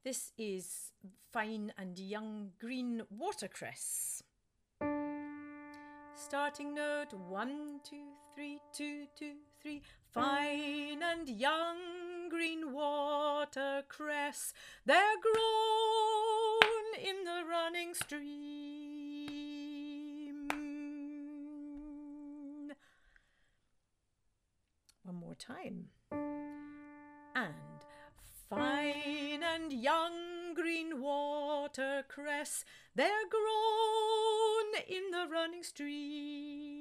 This is fine and young green watercress. Starting note 1, 2, 3, 2, 2, 3. Fine and young green watercress, they're grown in the running stream. One more time. And fine and young green watercress, they're grown in the running stream.